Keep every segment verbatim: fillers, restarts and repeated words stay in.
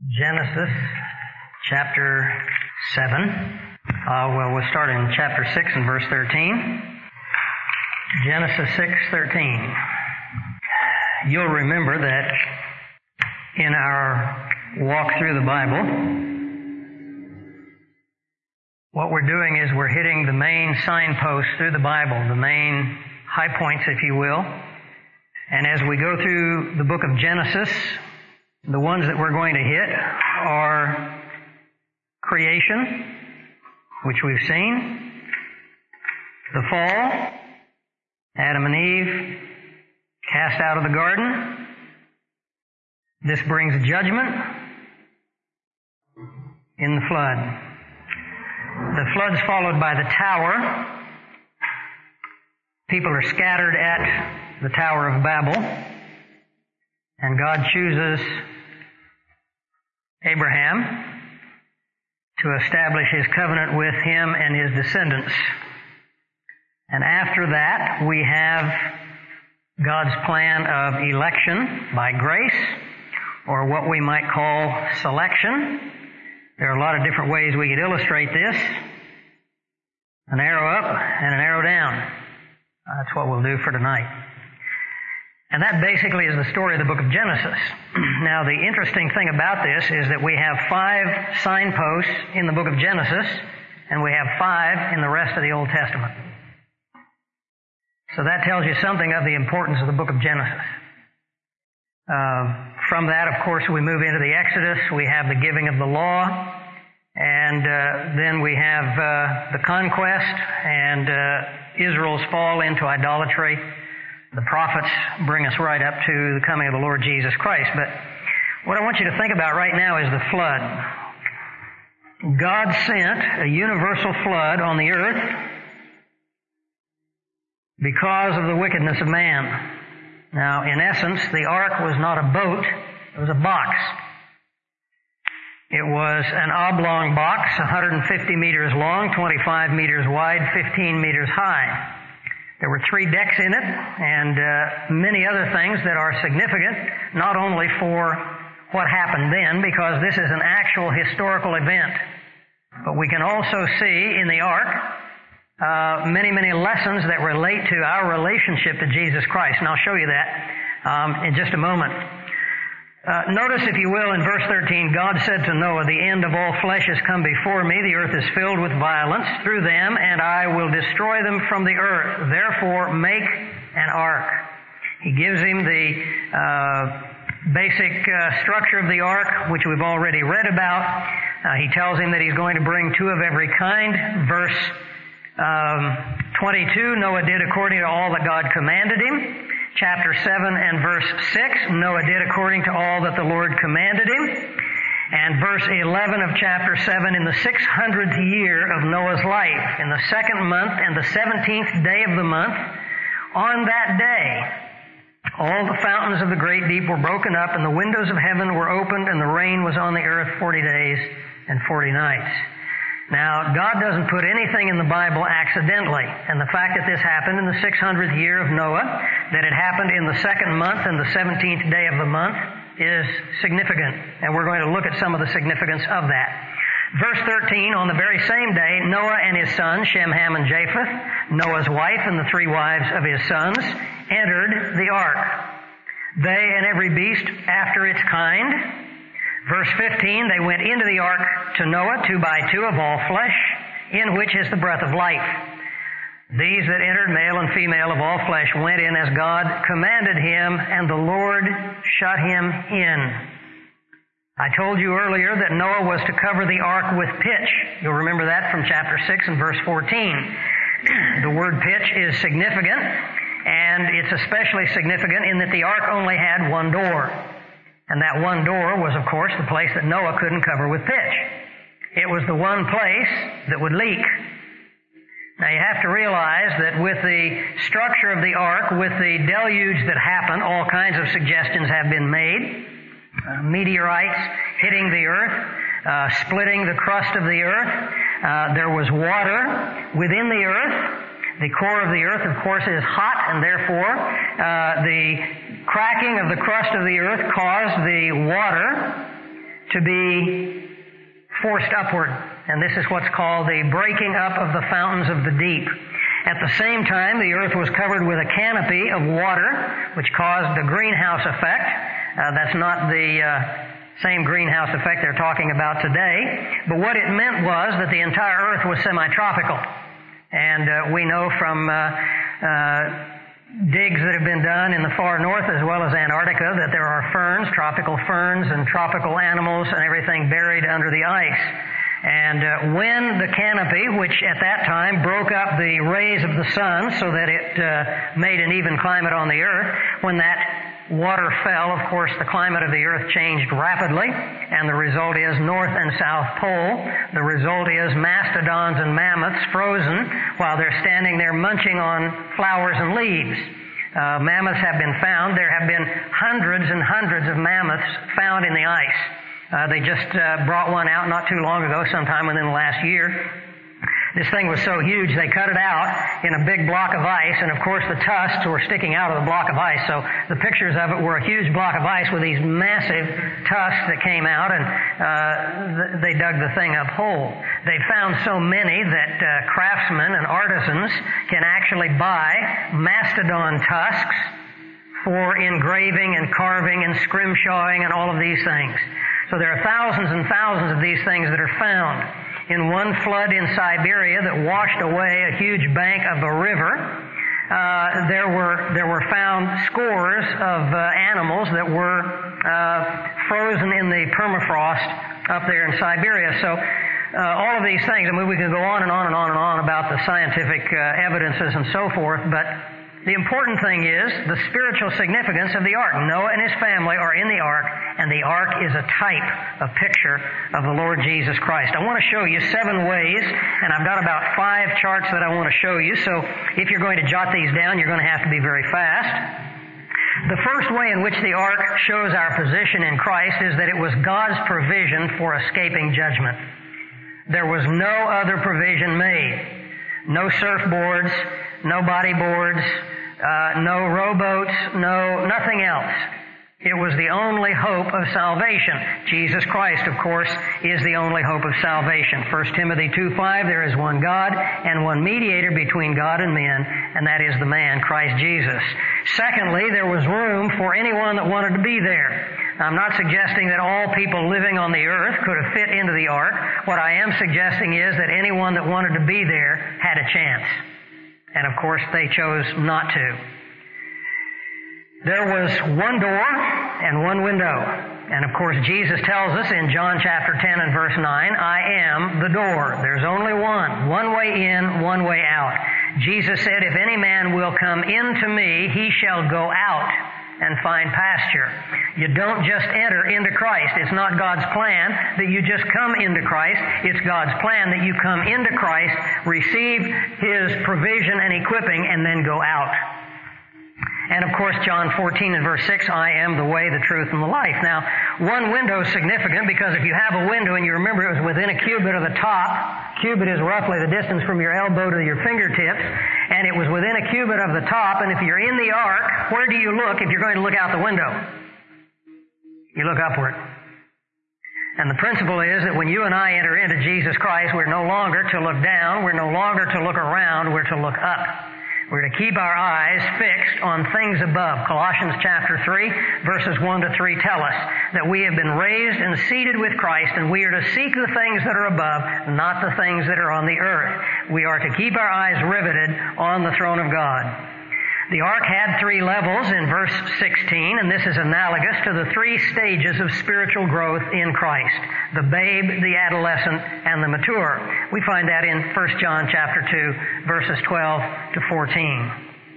Genesis chapter seven. Uh, well, we'll start in chapter six and verse thirteen. Genesis six thirteen. You'll remember that in our walk through the Bible, what we're doing is we're hitting the main signposts through the Bible, the main high points, if you will. And as we go through the book of Genesis, the ones that we're going to hit are creation, which we've seen, the fall, Adam and Eve cast out of the garden. This brings judgment in the flood. The flood's followed by the tower. People are scattered at the Tower of Babel, and God chooses Abraham to establish His covenant with him and his descendants. And after that, we have God's plan of election by grace, or what we might call selection. There are a lot of different ways we could illustrate this. An arrow up and an arrow down. That's what we'll do for tonight. And that basically is the story of the book of Genesis. Now, the interesting thing about this is that we have five signposts in the book of Genesis, and we have five in the rest of the Old Testament. So that tells you something of the importance of the book of Genesis. Uh, from that, of course, we move into the Exodus. We have the giving of the law, and uh, then we have uh, the conquest, and uh, Israel's fall into idolatry. The prophets bring us right up to the coming of the Lord Jesus Christ. But what I want you to think about right now is the flood. God sent a universal flood on the earth because of the wickedness of man. Now, in essence, the ark was not a boat, it was a box. It was an oblong box, one hundred fifty meters long, twenty-five meters wide, fifteen meters high. There were three decks in it, and uh, many other things that are significant, not only for what happened then, because this is an actual historical event, but we can also see in the ark uh, many, many lessons that relate to our relationship to Jesus Christ, and I'll show you that um, in just a moment. Uh, notice, if you will, in verse thirteen, God said to Noah, "The end of all flesh has come before me. The earth is filled with violence through them, and I will destroy them from the earth. Therefore, make an ark." He gives him the uh, basic uh, structure of the ark, which we've already read about. Uh, he tells him that he's going to bring two of every kind. Verse um, twenty-two, Noah did according to all that God commanded him. Chapter seven and verse six, Noah did according to all that the Lord commanded him. And verse eleven of chapter seven, in the six hundredth year of Noah's life, in the second month and the seventeenth day of the month, on that day, all the fountains of the great deep were broken up, and the windows of heaven were opened, and the rain was on the earth forty days and forty nights. Now, God doesn't put anything in the Bible accidentally, and the fact that this happened in the six hundredth year of Noah, that it happened in the second month and the seventeenth day of the month, is significant, and we're going to look at some of the significance of that. Verse thirteen, on the very same day, Noah and his sons, Shem, Ham, and Japheth, Noah's wife and the three wives of his sons, entered the ark, they and every beast after its kind. Verse fifteen, they went into the ark to Noah, two by two of all flesh, in which is the breath of life. These that entered, male and female of all flesh, went in as God commanded him, and the Lord shut him in. I told you earlier that Noah was to cover the ark with pitch. You'll remember that from chapter six and verse fourteen. The word pitch is significant, and it's especially significant in that the ark only had one door. And that one door was, of course, the place that Noah couldn't cover with pitch. It was the one place that would leak. Now, you have to realize that with the structure of the ark, with the deluge that happened, all kinds of suggestions have been made. Uh, meteorites hitting the earth, uh, splitting the crust of the earth. Uh, there was water within the earth. The core of the earth, of course, is hot, and therefore uh, the cracking of the crust of the earth caused the water to be forced upward. And this is what's called the breaking up of the fountains of the deep. At the same time, the earth was covered with a canopy of water, which caused the greenhouse effect. Uh, that's not the uh, same greenhouse effect they're talking about today. But what it meant was that the entire earth was semi-tropical. And uh, we know from uh, uh, digs that have been done in the far north as well as Antarctica that there are ferns, tropical ferns and tropical animals and everything buried under the ice. And uh, when the canopy, which at that time broke up the rays of the sun so that it uh, made an even climate on the earth, when that water fell, of course, the climate of the earth changed rapidly, and the result is North and South Pole. The result is mastodons and mammoths frozen while they're standing there munching on flowers and leaves. Uh, mammoths have been found. There have been hundreds and hundreds of mammoths found in the ice. Uh, they just uh, brought one out not too long ago, sometime within the last year. This thing was so huge, they cut it out in a big block of ice, and of course the tusks were sticking out of the block of ice. So the pictures of it were a huge block of ice with these massive tusks that came out, and uh, th- they dug the thing up whole. They found so many that uh, craftsmen and artisans can actually buy mastodon tusks for engraving and carving and scrimshawing and all of these things. So there are thousands and thousands of these things that are found. In one flood in Siberia that washed away a huge bank of a river, uh, there were there were found scores of uh, animals that were uh, frozen in the permafrost up there in Siberia. So uh, all of these things, I mean, we could go on and on and on and on about the scientific uh, evidences and so forth, but the important thing is the spiritual significance of the ark. Noah and his family are in the ark, and the ark is a type, a picture of the Lord Jesus Christ. I want to show you seven ways, and I've got about five charts that I want to show you, so if you're going to jot these down, you're going to have to be very fast. The first way in which the ark shows our position in Christ is that it was God's provision for escaping judgment. There was no other provision made. No surfboards, no bodyboards, uh, no rowboats, no, nothing else. It was the only hope of salvation. Jesus Christ, of course, is the only hope of salvation. First Timothy two five, there is one God and one mediator between God and men, and that is the man, Christ Jesus. Secondly, there was room for anyone that wanted to be there. I'm not suggesting that all people living on the earth could have fit into the ark. What I am suggesting is that anyone that wanted to be there had a chance. And of course, they chose not to. There was one door and one window. And of course, Jesus tells us in John chapter ten and verse nine, I am the door. There's only one. One way in, one way out. Jesus said, if any man will come into me, he shall go out and find pasture. You don't just enter into Christ. It's not God's plan that you just come into Christ. It's God's plan that you come into Christ, receive His provision and equipping, and then go out. And of course, John fourteen and verse six, I am the way, the truth, and the life. Now, one window is significant because if you have a window and you remember it was within a cubit of the top, cubit is roughly the distance from your elbow to your fingertips, and it was within a cubit of the top, and if you're in the ark, where do you look if you're going to look out the window? You look upward. And the principle is that when you and I enter into Jesus Christ, we're no longer to look down, we're no longer to look around, we're to look up. We're to keep our eyes fixed on things above. Colossians chapter three, verses one to three tell us that we have been raised and seated with Christ, and we are to seek the things that are above, not the things that are on the earth. We are to keep our eyes riveted on the throne of God. The ark had three levels in verse sixteen, and this is analogous to the three stages of spiritual growth in Christ: the babe, the adolescent, and the mature. We find that in First John chapter two, verses twelve to fourteen.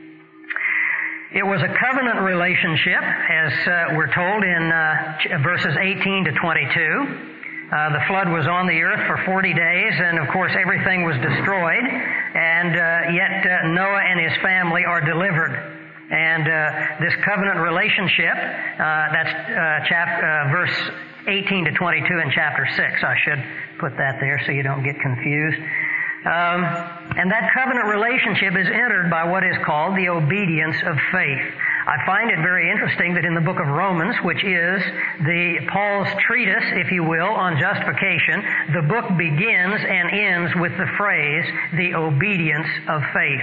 It was a covenant relationship, as uh, we're told in uh, verses eighteen to twenty-two. Uh, the flood was on the earth for forty days, and of course everything was destroyed, and uh, yet uh, Noah and his family are delivered. And uh, this covenant relationship, uh, that's uh, chap- uh, verse eighteen to twenty-two in chapter six. I should put that there so you don't get confused. Um, and that covenant relationship is entered by what is called the obedience of faith. I find it very interesting that in the book of Romans, which is the Paul's treatise, if you will, on justification, the book begins and ends with the phrase, the obedience of faith.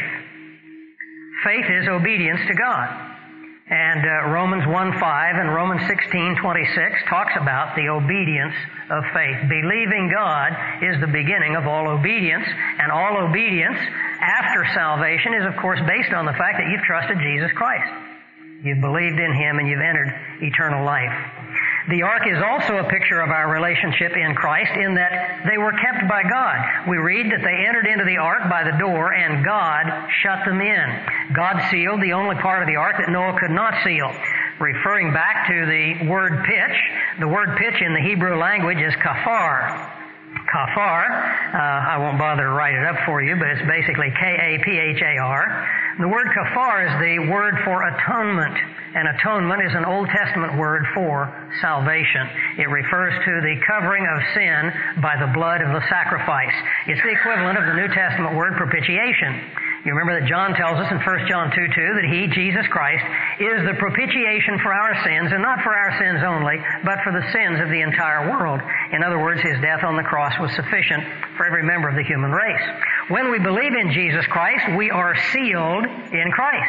Faith is obedience to God. And uh, Romans one five and Romans sixteen twenty-six talks about the obedience of faith. Believing God is the beginning of all obedience, and all obedience after salvation is, of course, based on the fact that you've trusted Jesus Christ. You've believed in Him and you've entered eternal life. The ark is also a picture of our relationship in Christ in that they were kept by God. We read that they entered into the ark by the door and God shut them in. God sealed the only part of the ark that Noah could not seal. Referring back to the word pitch, the word pitch in the Hebrew language is kafar. Kafar, uh, I won't bother to write it up for you, but it's basically K A P H A R. The word kafar is the word for atonement, and atonement is an Old Testament word for salvation. It refers to the covering of sin by the blood of the sacrifice. It's the equivalent of the New Testament word propitiation. You remember that John tells us in First John two two that He, Jesus Christ, is the propitiation for our sins, and not for our sins only, but for the sins of the entire world. In other words, His death on the cross was sufficient for every member of the human race. When we believe in Jesus Christ, we are sealed in Christ.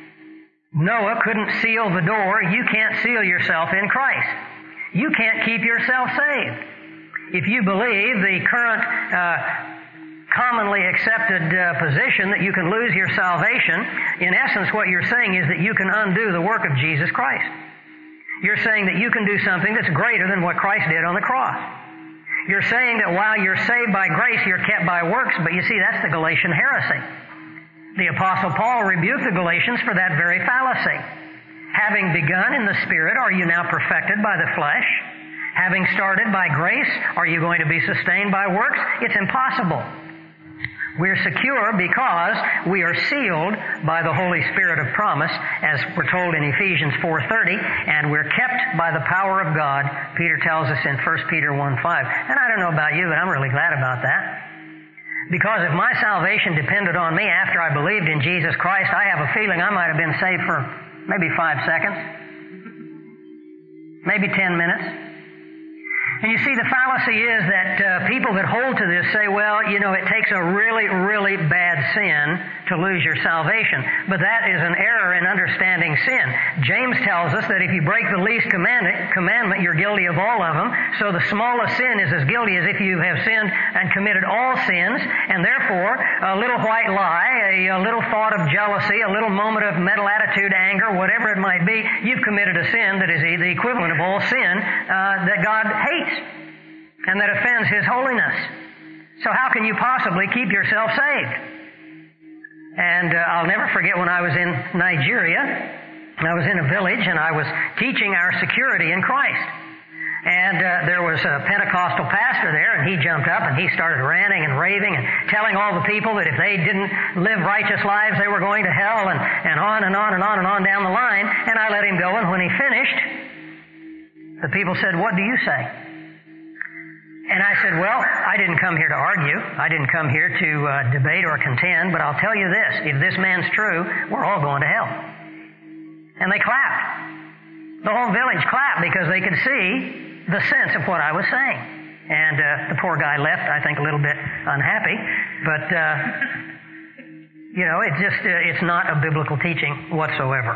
Noah couldn't seal the door. You can't seal yourself in Christ. You can't keep yourself saved. If you believe the current uh, commonly accepted uh, position that you can lose your salvation, in essence what you're saying is that you can undo the work of Jesus Christ. You're saying that you can do something that's greater than what Christ did on the cross. You're saying that while you're saved by grace, you're kept by works, but you see, that's the Galatian heresy. The Apostle Paul rebuked the Galatians for that very fallacy. Having begun in the Spirit, are you now perfected by the flesh? Having started by grace, are you going to be sustained by works? It's impossible. We're secure because we are sealed by the Holy Spirit of promise, as we're told in Ephesians four thirty, and we're kept by the power of God, Peter tells us in First Peter one five. And I don't know about you, but I'm really glad about that. Because if my salvation depended on me after I believed in Jesus Christ, I have a feeling I might have been saved for maybe five seconds, maybe ten minutes. And you see, the fallacy is that uh, people that hold to this say, well, you know, it takes a really, really bad sin to lose your salvation. But that is an error in understanding sin. James tells us that if you break the least commandment, commandment, you're guilty of all of them. So the smallest sin is as guilty as if you have sinned and committed all sins. And therefore, a little white lie, a, a little thought of jealousy, a little moment of mental attitude, anger, whatever it might be, you've committed a sin that is the equivalent of all sin uh, that God hates and that offends His holiness. So how can you possibly keep yourself saved? And uh, I'll never forget when I was in Nigeria, I was in a village and I was teaching our security in Christ. And uh, there was a Pentecostal pastor there, and he jumped up and he started ranting and raving and telling all the people that if they didn't live righteous lives, they were going to hell, and, and on and on and on and on down the line. And I let him go, and when he finished, the people said, "What do you say?" And I said, well, I didn't come here to argue. I didn't come here to uh, debate or contend, but I'll tell you this. If this man's true, we're all going to hell. And they clapped. The whole village clapped because they could see the sense of what I was saying. And uh, the poor guy left, I think, a little bit unhappy. But, uh, you know, it's just, uh, it's not a biblical teaching whatsoever.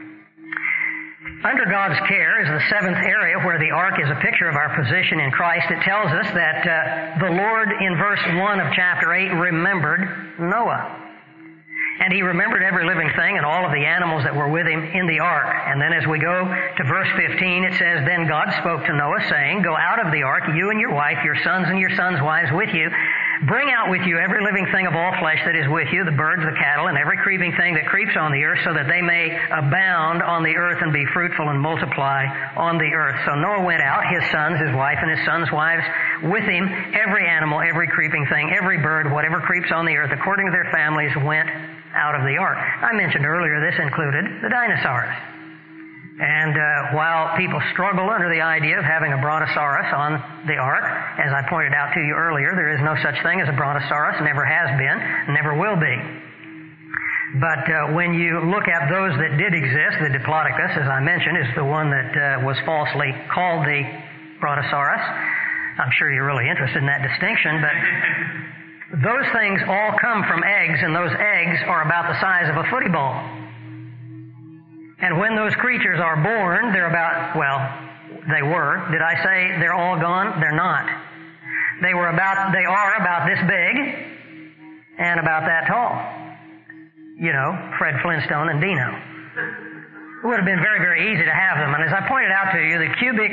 Under God's care is the seventh area where the ark is a picture of our position in Christ. It tells us that uh, the Lord, in verse one of chapter eight, remembered Noah. And He remembered every living thing and all of the animals that were with him in the ark. And then as we go to verse fifteen, it says, "Then God spoke to Noah, saying, Go out of the ark, you and your wife, your sons and your sons' wives with you. Bring out with you every living thing of all flesh that is with you, the birds, the cattle, and every creeping thing that creeps on the earth, so that they may abound on the earth and be fruitful and multiply on the earth." So Noah went out, his sons, his wife, and his sons' wives with him. Every animal, every creeping thing, every bird, whatever creeps on the earth, according to their families, went out of the ark. I mentioned earlier this included the dinosaurs. And uh, while people struggle under the idea of having a brontosaurus on the ark, as I pointed out to you earlier, there is no such thing as a brontosaurus, never has been, never will be. But uh, when you look at those that did exist, the Diplodocus, as I mentioned, is the one that uh, was falsely called the Brontosaurus. I'm sure you're really interested in that distinction, but those things all come from eggs, and those eggs are about the size of a footy ball. And when those creatures are born, they're about, well, they were. Did I say they're all gone? They're not. They were about, they are about this big and about that tall. You know, Fred Flintstone and Dino. It would have been very, very easy to have them. And as I pointed out to you, the cubic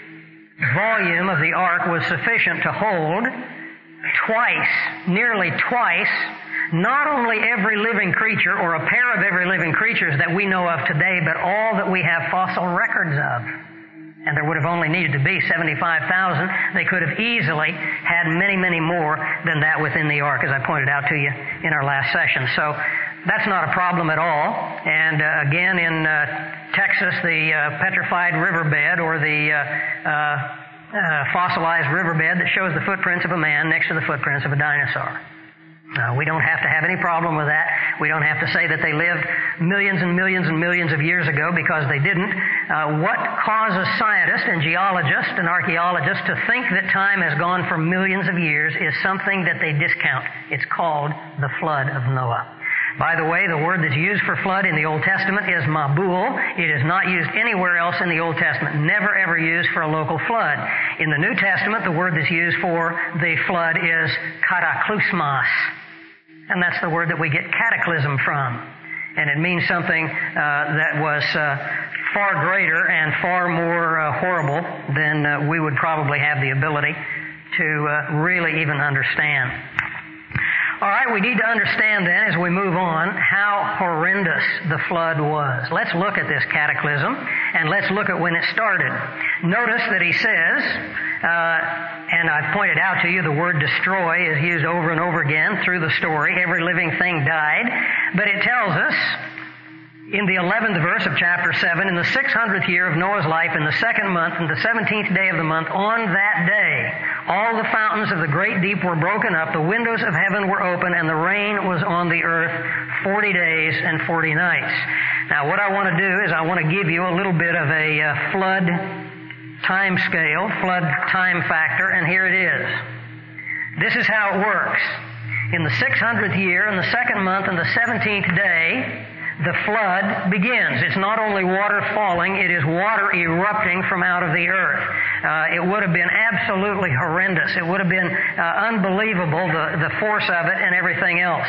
volume of the ark was sufficient to hold twice, nearly twice, not only every living creature or a pair of every living creatures that we know of today, but all that we have fossil records of. And there would have only needed to be seventy-five thousand. They could have easily had many, many more than that within the ark, as I pointed out to you in our last session. So that's not a problem at all. And uh, again, in uh, Texas, the uh, petrified riverbed or the uh, uh, uh, fossilized riverbed that shows the footprints of a man next to the footprints of a dinosaur. Uh, we don't have to have any problem with that. We don't have to say that they lived millions and millions and millions of years ago, because they didn't. Uh, what causes scientists and geologists and archaeologists to think that time has gone for millions of years is something that they discount. It's called the flood of Noah. By the way, the word that's used for flood in the Old Testament is Mabul. It is not used anywhere else in the Old Testament. Never ever used for a local flood. In the New Testament, the word that's used for the flood is kataklysmos. And that's the word that we get cataclysm from. And it means something uh, that was uh, far greater and far more uh, horrible than uh, we would probably have the ability to uh, really even understand. All right, we need to understand then, as we move on, how horrendous the flood was. Let's look at this cataclysm, and let's look at when it started. Notice that he says, uh, and I've pointed out to you, the word destroy is used over and over again through the story. Every living thing died. But it tells us, in the eleventh verse of chapter seven, in the six hundredth year of Noah's life, in the second month, in the seventeenth day of the month, on that day, all the fountains of the great deep were broken up, the windows of heaven were open, and the rain was on the earth forty days and forty nights. Now, what I want to do is I want to give you a little bit of a uh, flood time scale, flood time factor, and here it is. This is how it works. In the six hundredth year, in the second month, and the seventeenth day, the flood begins. It's not only water falling, it is water erupting from out of the earth. Uh, it would have been absolutely horrendous. It would have been uh, unbelievable, the, the force of it and everything else.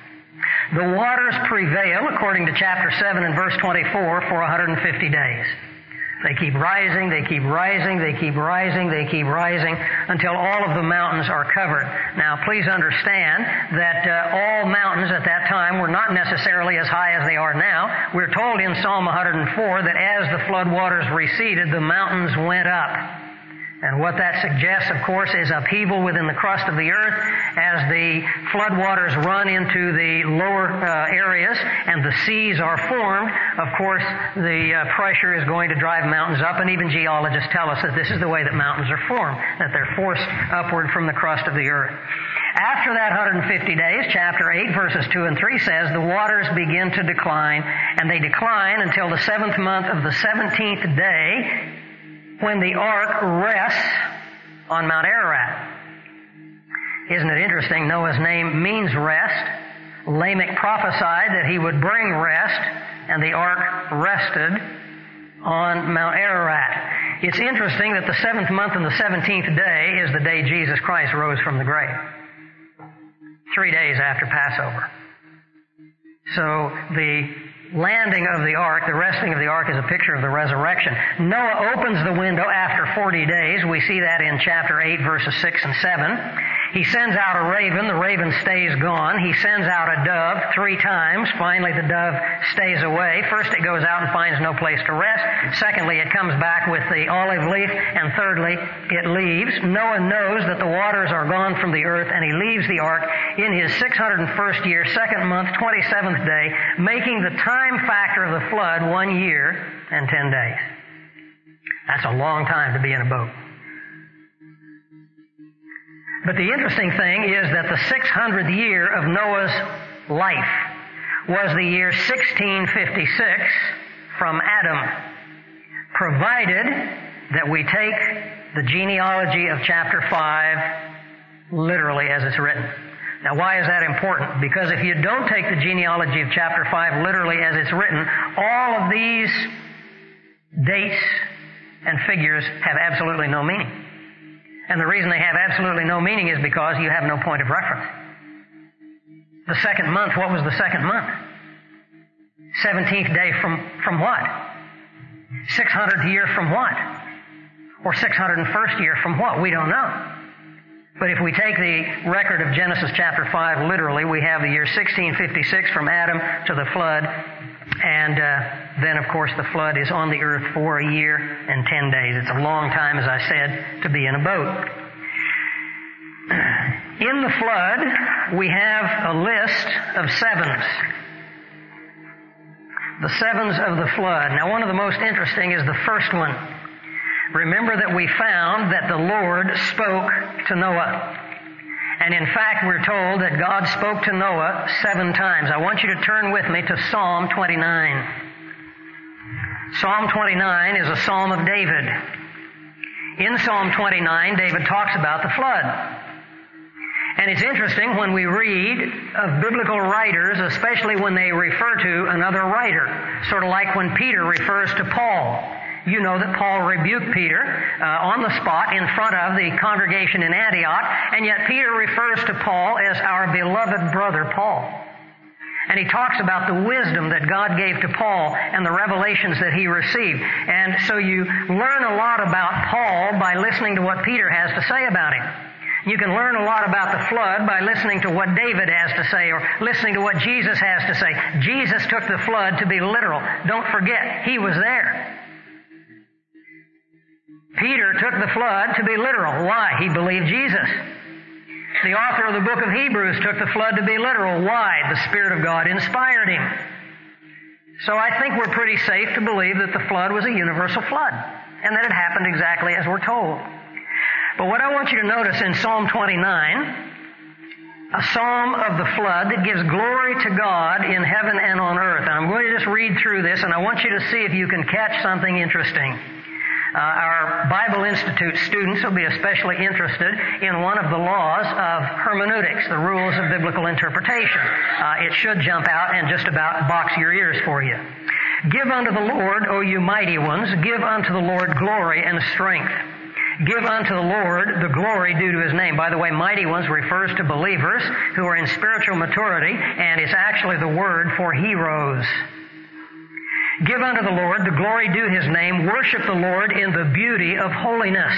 The waters prevail, according to chapter seven and verse twenty-four, for one hundred fifty days. They keep rising, they keep rising, they keep rising, they keep rising until all of the mountains are covered. Now, please understand that uh, all mountains at that time were not necessarily as high as they are now. We're told in Psalm one hundred four that as the flood waters receded, the mountains went up. And what that suggests, of course, is upheaval within the crust of the earth as the floodwaters run into the lower uh, areas and the seas are formed. Of course, the uh, pressure is going to drive mountains up, and even geologists tell us that this is the way that mountains are formed, that they're forced upward from the crust of the earth. After that one hundred fifty days, chapter eight, verses two and three says, the waters begin to decline, and they decline until the seventh month of the seventeenth day, when the ark rests on Mount Ararat. Isn't it interesting? Noah's name means rest. Lamech prophesied that he would bring rest, and the ark rested on Mount Ararat. It's interesting that the seventh month and the seventeenth day is the day Jesus Christ rose from the grave. Three days after Passover. So the landing of the ark, the resting of the ark, is a picture of the resurrection. Noah opens the window after forty days. We see that in chapter eight, verses six and seven. He sends out a raven. The raven stays gone. He sends out a dove three times. Finally, the dove stays away. First, it goes out and finds no place to rest. Secondly, it comes back with the olive leaf. And thirdly, it leaves. Noah knows that the waters are gone from the earth, and he leaves the ark in his six hundred first year, second month, twenty-seventh day, making the time factor of the flood one year and ten days. That's a long time to be in a boat. But the interesting thing is that the six hundredth year of Noah's life was the year sixteen fifty-six from Adam, provided that we take the genealogy of chapter five literally as it's written. Now, why is that important? Because if you don't take the genealogy of chapter five literally as it's written, all of these dates and figures have absolutely no meaning. And the reason they have absolutely no meaning is because you have no point of reference. The second month, what was the second month? seventeenth day from, from what? six hundredth year from what? Or six hundred first year from what? We don't know. But if we take the record of Genesis chapter five literally, we have the year sixteen fifty-six from Adam to the flood, and uh, then, of course, the flood is on the earth for a year and ten days. It's a long time, as I said, to be in a boat. In the flood, we have a list of sevens. The sevens of the flood. Now, one of the most interesting is the first one. Remember that we found that the Lord spoke to Noah. And in fact, we're told that God spoke to Noah seven times. I want you to turn with me to Psalm twenty-nine. Psalm twenty-nine is a psalm of David. In Psalm twenty-nine, David talks about the flood. And it's interesting when we read of biblical writers, especially when they refer to another writer, sort of like when Peter refers to Paul. You know that Paul rebuked Peter uh, on the spot in front of the congregation in Antioch, and yet Peter refers to Paul as our beloved brother Paul. And he talks about the wisdom that God gave to Paul and the revelations that he received. And so you learn a lot about Paul by listening to what Peter has to say about him. You can learn a lot about the flood by listening to what David has to say or listening to what Jesus has to say. Jesus took the flood to be literal. Don't forget, he was there. Peter took the flood to be literal. Why? He believed Jesus. The author of the book of Hebrews took the flood to be literal. Why? The Spirit of God inspired him. So I think we're pretty safe to believe that the flood was a universal flood and that it happened exactly as we're told. But what I want you to notice in Psalm twenty-nine, a psalm of the flood that gives glory to God in heaven and on earth. And I'm going to just read through this, and I want you to see if you can catch something interesting. Uh, our Bible Institute students will be especially interested in one of the laws of hermeneutics, the rules of biblical interpretation. Uh, it should jump out and just about box your ears for you. Give unto the Lord, O you mighty ones, give unto the Lord glory and strength. Give unto the Lord the glory due to His name. By the way, mighty ones refers to believers who are in spiritual maturity, and it's actually the word for heroes. Give unto the Lord the glory due His name. Worship the Lord in the beauty of holiness.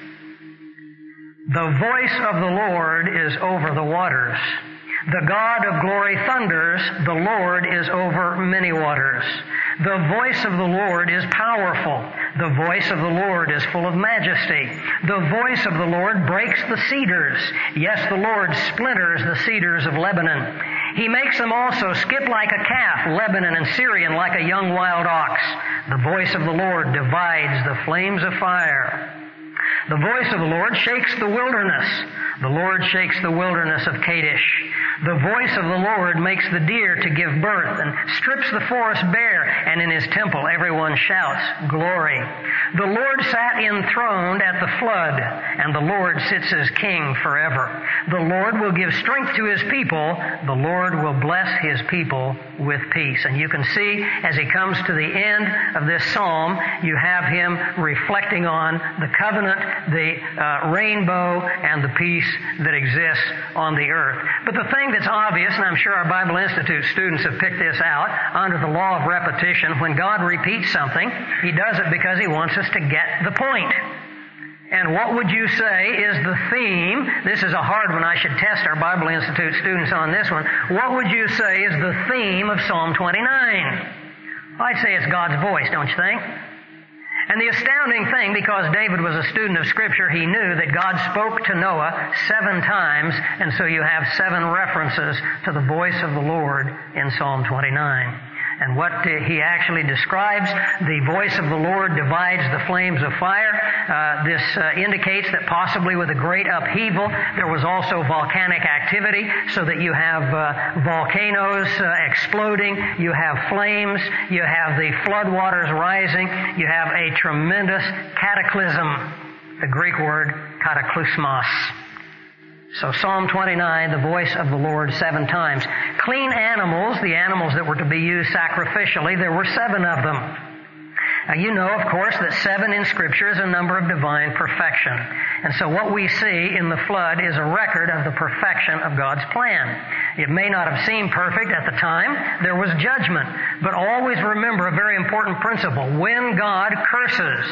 The voice of the Lord is over the waters. The God of glory thunders. The Lord is over many waters. The voice of the Lord is powerful. The voice of the Lord is full of majesty. The voice of the Lord breaks the cedars. Yes, the Lord splinters the cedars of Lebanon. He makes them also skip like a calf, Lebanon and Syrian like a young wild ox. The voice of the Lord divides the flames of fire. The voice of the Lord shakes the wilderness. The Lord shakes the wilderness of Kadesh. The voice of the Lord makes the deer to give birth and strips the forest bare, and in His temple everyone shouts, glory. The Lord sat enthroned at the flood, and the Lord sits as king forever. The Lord will give strength to His people. The Lord will bless His people with peace. And you can see, as he comes to the end of this psalm, you have him reflecting on the covenant, the uh, rainbow, and the peace that exists on the earth. But the thing that's obvious, and I'm sure our Bible Institute students have picked this out, under the law of repetition, when God repeats something, He does it because He wants us to get the point. And what would you say is the theme? This is a hard one. I should test our Bible Institute students on this one. What would you say is the theme of Psalm twenty-nine? I'd say it's God's voice, don't you think? And the astounding thing, because David was a student of Scripture, he knew that God spoke to Noah seven times, and so you have seven references to the voice of the Lord in Psalm twenty-nine. And what he actually describes, the voice of the Lord divides the flames of fire. Uh, this uh, indicates that possibly with a great upheaval, there was also volcanic activity, so that you have uh, volcanoes uh, exploding, you have flames, you have the floodwaters rising, you have a tremendous cataclysm, the Greek word kataklysmos. So Psalm twenty-nine, the voice of the Lord seven times. Clean animals, the animals that were to be used sacrificially, there were seven of them. Now you know, of course, that seven in Scripture is a number of divine perfection. And so what we see in the flood is a record of the perfection of God's plan. It may not have seemed perfect at the time. There was judgment. But always remember a very important principle. When God curses,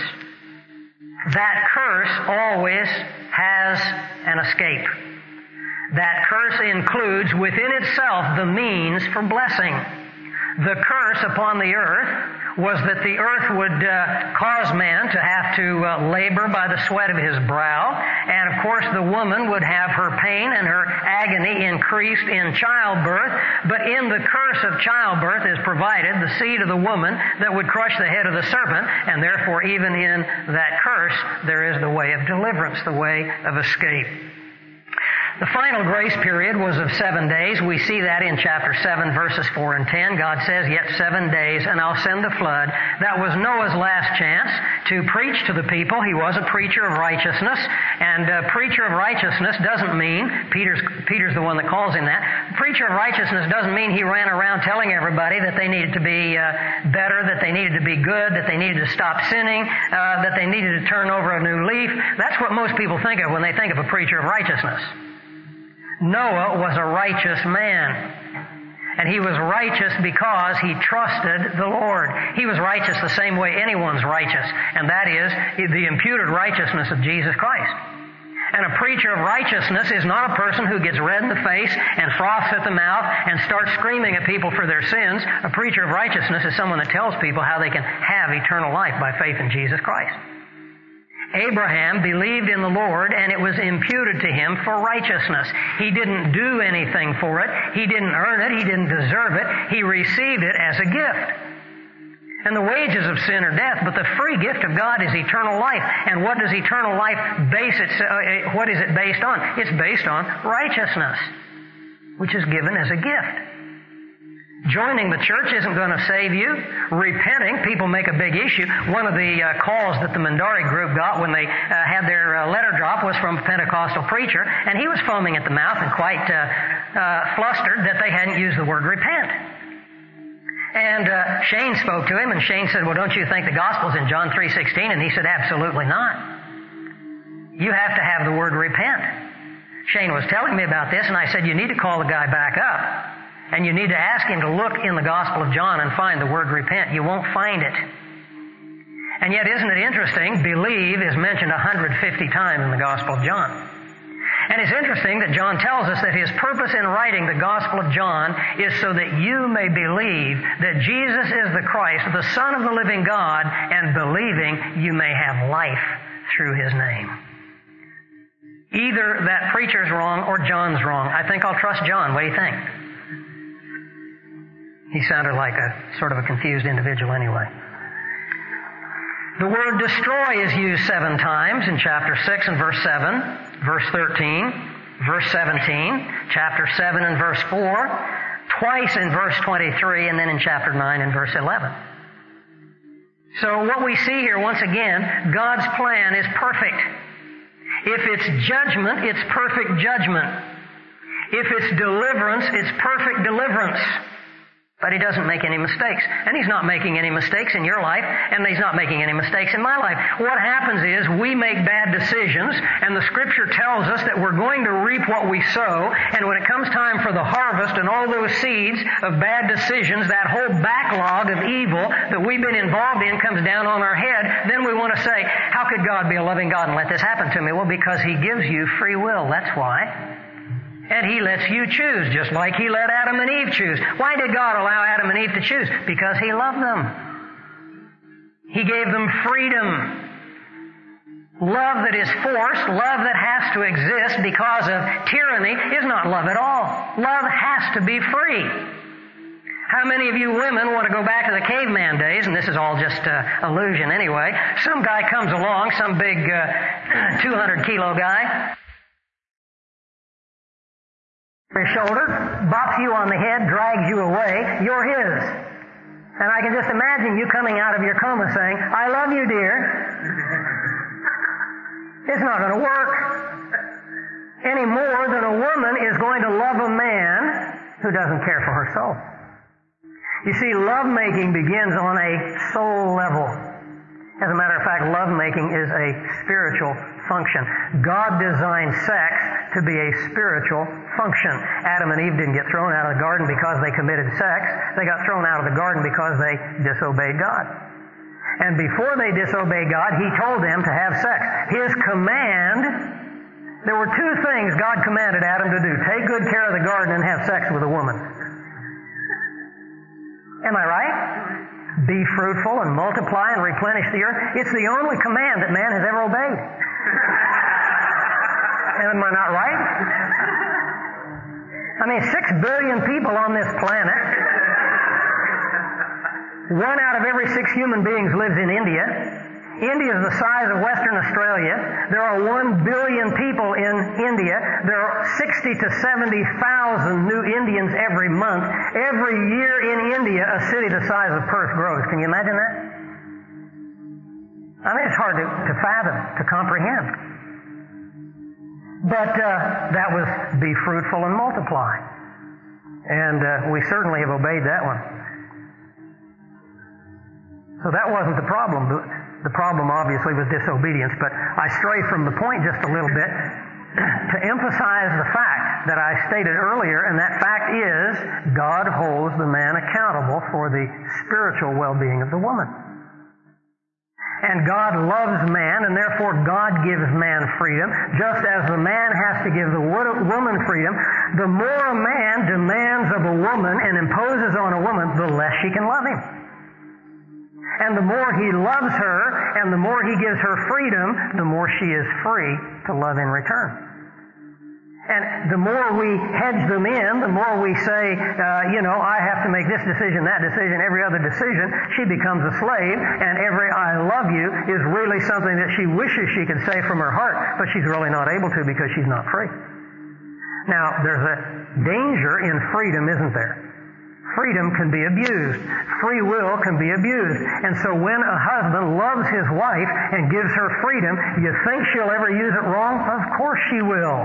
that curse always has an escape. That curse includes within itself the means for blessing. The curse upon the earth was that the earth would uh, cause man to have to uh, labor by the sweat of his brow. And of course the woman would have her pain and her agony increased in childbirth. But in the curse of childbirth is provided the seed of the woman that would crush the head of the serpent. And therefore even in that curse there is the way of deliverance, the way of escape. The final grace period was of seven days. We see that in chapter seven, verses four and ten. God says, "Yet seven days, and I'll send the flood." That was Noah's last chance to preach to the people. He was a preacher of righteousness, and a preacher of righteousness doesn't mean, Peter's, Peter's the one that calls him that, preacher of righteousness doesn't mean he ran around telling everybody that they needed to be uh, better, that they needed to be good, that they needed to stop sinning, uh, that they needed to turn over a new leaf. That's what most people think of when they think of a preacher of righteousness. Noah was a righteous man. And he was righteous because he trusted the Lord. He was righteous the same way anyone's righteous, and that is the imputed righteousness of Jesus Christ. And a preacher of righteousness is not a person who gets red in the face and froths at the mouth and starts screaming at people for their sins. A preacher of righteousness is someone that tells people how they can have eternal life by faith in Jesus Christ. Abraham believed in the Lord, and it was imputed to him for righteousness. He didn't do anything for it. He didn't earn it. He didn't deserve it. He received it as a gift. And the wages of sin are death, but the free gift of God is eternal life. And what does eternal life base it, uh, what is it based on? It's based on righteousness, which is given as a gift. Joining the church isn't going to save you. Repenting, people make a big issue. One of the uh, calls that the Mindari group got when they uh, had their uh, letter drop was from a Pentecostal preacher, and he was foaming at the mouth and quite uh, uh, flustered that they hadn't used the word repent. And uh, Shane spoke to him, and Shane said, "Well, don't you think the gospel's in John three sixteen?" And he said, "Absolutely not. You have to have the word repent." Shane was telling me about this, and I said, "You need to call the guy back up. And you need to ask him to look in the Gospel of John and find the word repent. You won't find it." And yet, isn't it interesting? Believe is mentioned one hundred fifty times in the Gospel of John. And it's interesting that John tells us that his purpose in writing the Gospel of John is so that you may believe that Jesus is the Christ, the Son of the living God, and believing you may have life through his name. Either that preacher's wrong or John's wrong. I think I'll trust John. What do you think? He sounded like a sort of a confused individual anyway. The word destroy is used seven times in chapter six and verse seven, verse thirteen, verse seventeen, chapter seven and verse four, twice in verse twenty-three, and then in chapter nine and verse eleven. So what we see here, once again, God's plan is perfect. If it's judgment, it's perfect judgment. If it's deliverance, it's perfect deliverance. But he doesn't make any mistakes. And he's not making any mistakes in your life, and he's not making any mistakes in my life. What happens is we make bad decisions, and the Scripture tells us that we're going to reap what we sow, and when it comes time for the harvest and all those seeds of bad decisions, that whole backlog of evil that we've been involved in comes down on our head, then we want to say, how could God be a loving God and let this happen to me? Well, because He gives you free will, that's why. And He lets you choose, just like He let Adam and Eve choose. Why did God allow Adam and Eve to choose? Because He loved them. He gave them freedom. Love that is forced, love that has to exist because of tyranny, is not love at all. Love has to be free. How many of you women want to go back to the caveman days, and this is all just uh, illusion anyway. Some guy comes along, some big uh, two hundred kilo guy, his shoulder, bops you on the head, drags you away, you're his. And I can just imagine you coming out of your coma saying, I love you, dear. It's not going to work any more than a woman is going to love a man who doesn't care for her soul. You see, lovemaking begins on a soul level. As a matter of fact, lovemaking is a spiritual function. God designed sex to be a spiritual function. Adam and Eve didn't get thrown out of the garden because they committed sex. They got thrown out of the garden because they disobeyed God. And before they disobeyed God, He told them to have sex. His command, there were two things God commanded Adam to do. Take good care of the garden and have sex with a woman. Am I right? Be fruitful and multiply and replenish the earth. It's the only command that man has ever obeyed. Am I not right? I mean, six billion people on this planet. One out of every six human beings lives in India. India is the size of Western Australia. There are one billion people in India. There are sixty to seventy thousand new Indians every month. Every year in India, a city the size of Perth grows. Can you imagine that? I mean, it's hard to, to fathom, to comprehend. But uh, that was be fruitful and multiply. And uh, we certainly have obeyed that one. So that wasn't the problem. The problem, obviously, was disobedience, but I stray from the point just a little bit to emphasize the fact that I stated earlier, and that fact is God holds the man accountable for the spiritual well-being of the woman. And God loves man, and therefore God gives man freedom, just as the man has to give the woman freedom. The more a man demands of a woman and imposes on a woman, the less she can love him. And the more he loves her, and the more he gives her freedom, the more she is free to love in return. And the more we hedge them in, the more we say, uh, you know, I have to make this decision, that decision, every other decision, she becomes a slave, and every I love you is really something that she wishes she could say from her heart, but she's really not able to because she's not free. Now, there's a danger in freedom, isn't there? Freedom can be abused. Free will can be abused. And so when a husband loves his wife and gives her freedom, you think she'll ever use it wrong? Of course she will.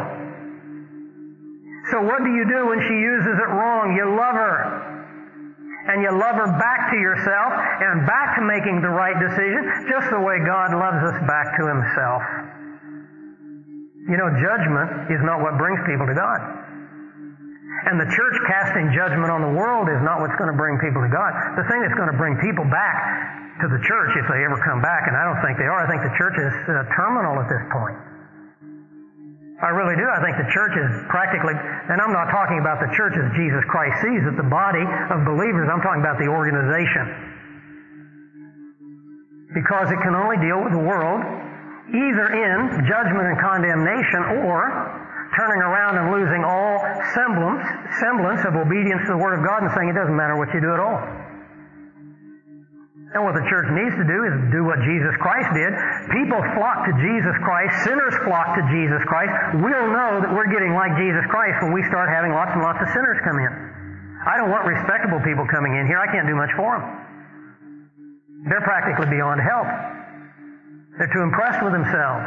So what do you do when she uses it wrong? You love her. And you love her back to yourself and back to making the right decision, just the way God loves us back to Himself. You know, judgment is not what brings people to God. And the church casting judgment on the world is not what's going to bring people to God. The thing that's going to bring people back to the church, if they ever come back, and I don't think they are, I think the church is uh, terminal at this point. I really do. I think the church is practically, and I'm not talking about the church as Jesus Christ sees it, the body of believers. I'm talking about the organization. Because it can only deal with the world either in judgment and condemnation or turning around and losing all semblance, semblance of obedience to the Word of God and saying it doesn't matter what you do at all. And what the church needs to do is do what Jesus Christ did. People flock to Jesus Christ. Sinners flock to Jesus Christ. We'll know that we're getting like Jesus Christ when we start having lots and lots of sinners come in. I don't want respectable people coming in here. I can't do much for them. They're practically beyond help. They're too impressed with themselves.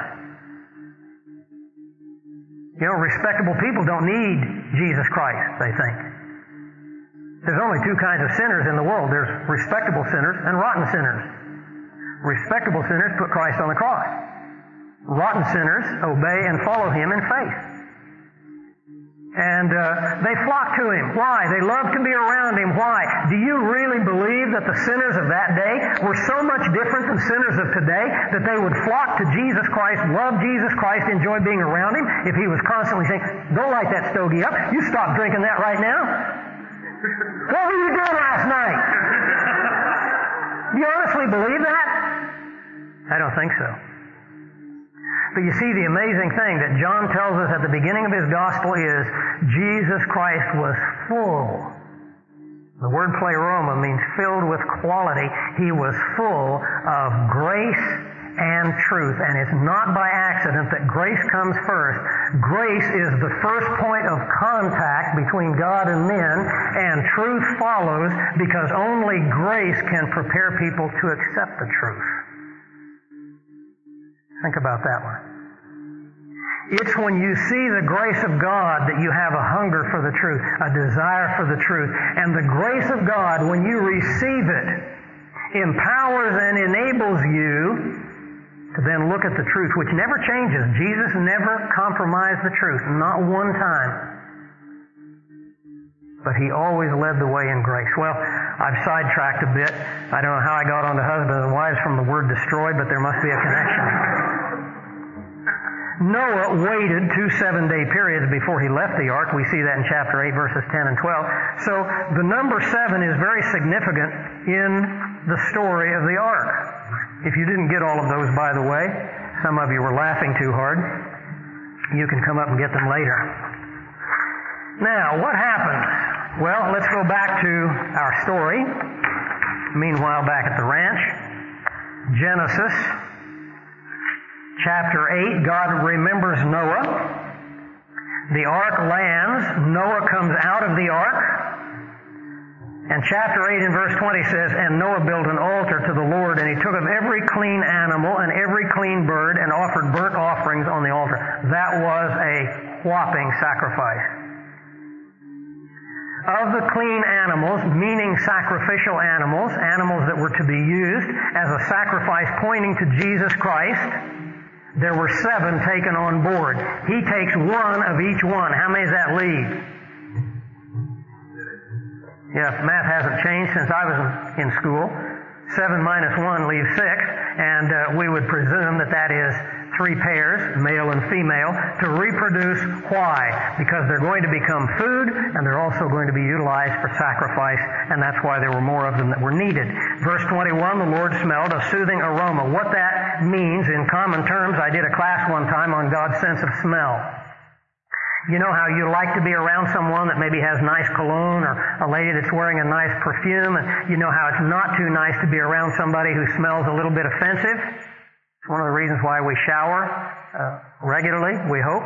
You know, respectable people don't need Jesus Christ, they think. There's only two kinds of sinners in the world. There's respectable sinners and rotten sinners. Respectable sinners put Christ on the cross. Rotten sinners obey and follow Him in faith. And uh, they flock to Him. Why? They love to be around Him. Why? Do you really believe that the sinners of that day were so much different than sinners of today that they would flock to Jesus Christ, love Jesus Christ, enjoy being around Him if He was constantly saying, don't light that stogie up. You stop drinking that right now. What were you doing last night? Do you honestly believe that? I don't think so. But you see, the amazing thing that John tells us at the beginning of his gospel is Jesus Christ was full The word pleroma means filled with quality. He was full of grace and truth. And it's not by accident that grace comes first. Grace is the first point of contact between God and men, and truth follows, because only grace can prepare people to accept the truth. Think about that one. It's when you see the grace of God that you have a hunger for the truth, a desire for the truth. And the grace of God, when you receive it, empowers and enables you to then look at the truth, which never changes. Jesus never compromised the truth, not one time. But He always led the way in grace. Well, I've sidetracked a bit. I don't know how I got onto husbands and wives from the word destroyed, but there must be a connection. Noah waited two seven-day periods before he left the ark. We see that in chapter eight, verses ten and twelve. So the number seven is very significant in the story of the ark. If you didn't get all of those, by the way, some of you were laughing too hard. You can come up and get them later. Now, what happened? Well, let's go back to our story. Meanwhile, back at the ranch, Genesis chapter eight, God remembers Noah. The ark lands. Noah comes out of the ark. And chapter eight and verse twenty says, "And Noah built an altar to the Lord, and he took of every clean animal and every clean bird and offered burnt offerings on the altar." That was a whopping sacrifice. Of the clean animals, meaning sacrificial animals, animals that were to be used as a sacrifice pointing to Jesus Christ, there were seven taken on board. He takes one of each one. How many does that leave? Yeah, math hasn't changed since I was in school. Seven minus one leaves six, and uh, we would presume that that is three pairs, male and female, to reproduce. Why? Because they're going to become food, and they're also going to be utilized for sacrifice, and that's why there were more of them that were needed. Verse twenty-one, "The Lord smelled a soothing aroma." What that means in common terms, I did a class one time on God's sense of smell. You know how you like to be around someone that maybe has nice cologne, or a lady that's wearing a nice perfume, and you know how it's not too nice to be around somebody who smells a little bit offensive? It's one of the reasons why we shower uh, regularly, we hope.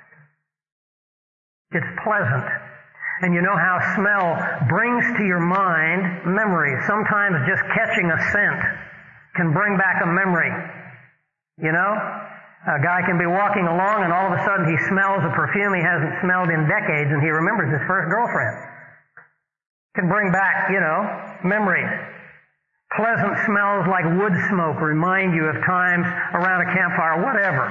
It's pleasant. And you know how smell brings to your mind memories. Sometimes just catching a scent can bring back a memory. You know? A guy can be walking along and all of a sudden he smells a perfume he hasn't smelled in decades, and he remembers his first girlfriend. Can bring back, you know, memories. Pleasant smells like wood smoke remind you of times around a campfire, whatever.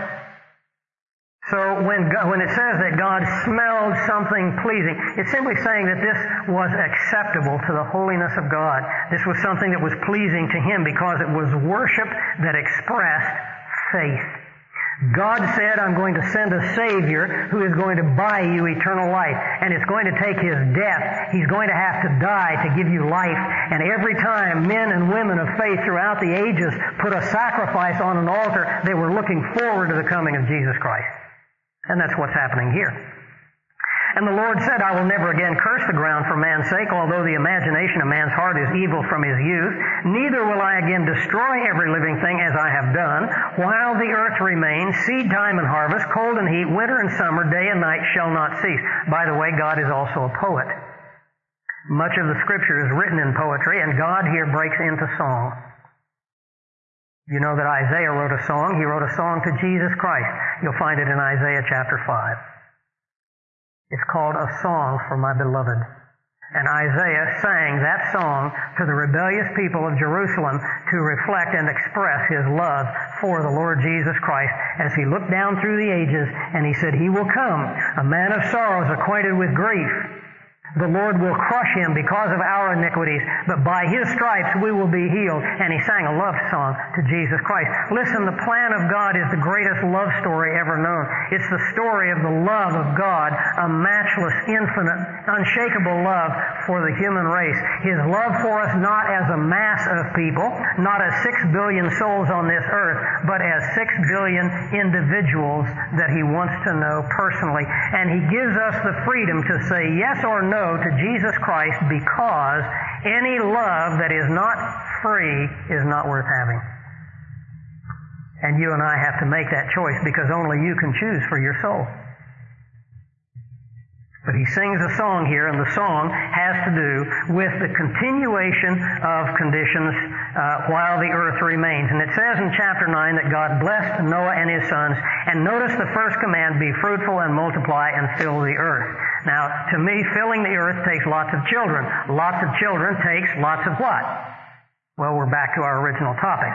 So when God, when it says that God smelled something pleasing, it's simply saying that this was acceptable to the holiness of God. This was something that was pleasing to Him because it was worship that expressed faith. God said, "I'm going to send a Savior who is going to buy you eternal life. And it's going to take His death. He's going to have to die to give you life." And every time men and women of faith throughout the ages put a sacrifice on an altar, they were looking forward to the coming of Jesus Christ. And that's what's happening here. "And the Lord said, I will never again curse the ground for man's sake, although the imagination of man's heart is evil from his youth. Neither will I again destroy every living thing as I have done. While the earth remains, seed time and harvest, cold and heat, winter and summer, day and night shall not cease." By the way, God is also a poet. Much of the Scripture is written in poetry, and God here breaks into song. You know that Isaiah wrote a song. He wrote a song to Jesus Christ. You'll find it in Isaiah chapter five. It's called "A Song for My Beloved." And Isaiah sang that song to the rebellious people of Jerusalem to reflect and express his love for the Lord Jesus Christ as he looked down through the ages and he said, "He will come, a man of sorrows, acquainted with grief. The Lord will crush him because of our iniquities, but by His stripes we will be healed." And he sang a love song to Jesus Christ. Listen, the plan of God is the greatest love story ever known. It's the story of the love of God, a matchless, infinite, unshakable love for the human race. His love for us not as a mass of people, not as six billion souls on this earth, but as six billion individuals that He wants to know personally. And He gives us the freedom to say yes or no no to Jesus Christ because any love that is not free is not worth having. And you and I have to make that choice because only you can choose for your soul. But he sings a song here, and the song has to do with the continuation of conditions uh, while the earth remains. And it says in chapter nine that God blessed Noah and his sons. And notice the first command, be fruitful and multiply and fill the earth. Now, to me, filling the earth takes lots of children. Lots of children takes lots of what? Well, we're back to our original topic.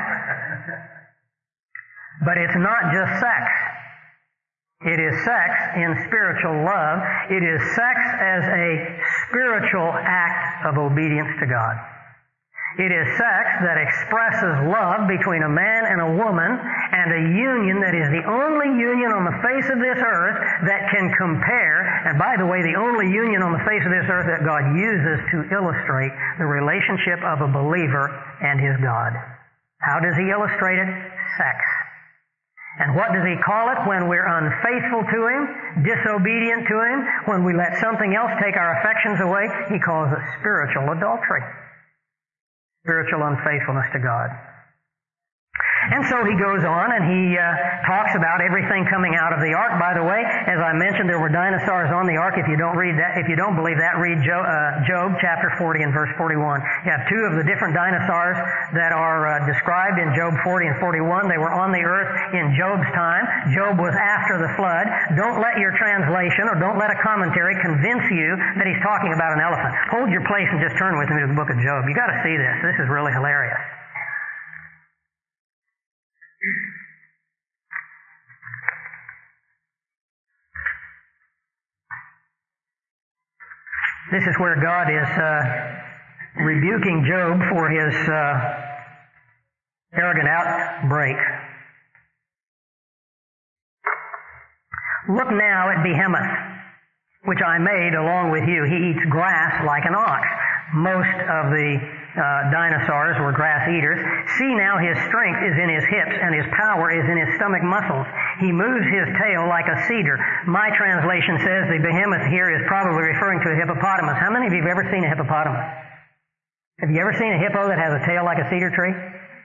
But it's not just sex. It is sex in spiritual love. It is sex as a spiritual act of obedience to God. It is sex that expresses love between a man and a woman and a union that is the only union on the face of this earth that can compare, and by the way, the only union on the face of this earth that God uses to illustrate the relationship of a believer and his God. How does he illustrate it? Sex. And what does he call it when we're unfaithful to him, disobedient to him, when we let something else take our affections away? He calls it spiritual adultery. Spiritual unfaithfulness to God. And so he goes on and he uh, talks about everything coming out of the ark. By the way, as I mentioned, there were dinosaurs on the ark. If you don't read that, if you don't believe that, read Job, uh, Job chapter forty and verse forty-one. You have two of the different dinosaurs that are uh, described in Job forty and forty-one. They were on the earth in Job's time. Job was after the flood. Don't let your translation or don't let a commentary convince you that he's talking about an elephant. Hold your place and just turn with me to the book of Job. You got to see this. This is really hilarious. This is where God is uh, rebuking Job for his uh, arrogant outbreak. Look now at Behemoth, which I made along with you. He eats grass like an ox. Most of the uh, dinosaurs were grass eaters. See now his strength is in his hips and his power is in his stomach muscles. He moves his tail like a cedar. My translation says the behemoth here is probably referring to a hippopotamus. How many of you have ever seen a hippopotamus? Have you ever seen a hippo that has a tail like a cedar tree?